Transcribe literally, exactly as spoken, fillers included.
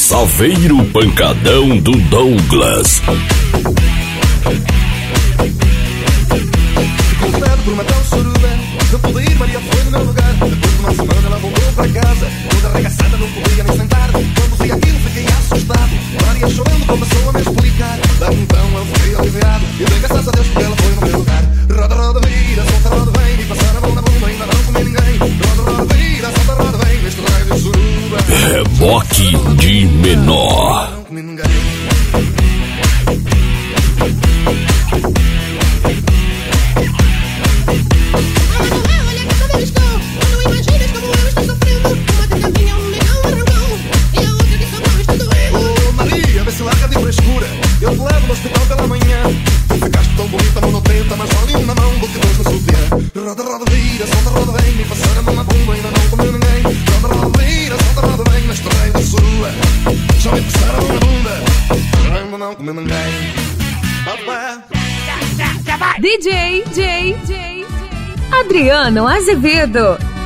Saveiro Pancadão do Douglas. Convidado por uma tal suruba, não pude ir, Maria foi no meu lugar. Depois de uma semana ela voltou para casa, toda arregaçada, não podia nem sentar. Quando vi aquilo fiquei assustado, Maria chorando começou a me explicar. Lá então eu fiquei aliviado, e dei graças a Deus porque ela foi no meu lugar. Roda, roda, vira, solta, roda, vem, e passar a mão na bunda, ainda não comi ninguém. Roda, roda, vira, solta, roda, vem, neste raio de suruba. Reboque de menor. Não comi ninguém. Eu te levo no hospital pela manhã. Tu ficaste tão bonita, não notei, tá mais vale uma mão do que dois no sutiã. Roda, roda, vira, solta, roda, vem, me passar a mão na bunda, ainda não comeu ninguém. Roda, roda, vira, solta, roda, vem, neste rei da surua. Já me passar a mão na bunda, ainda não comeu ninguém. D J, J, J, Adriano Azevedo.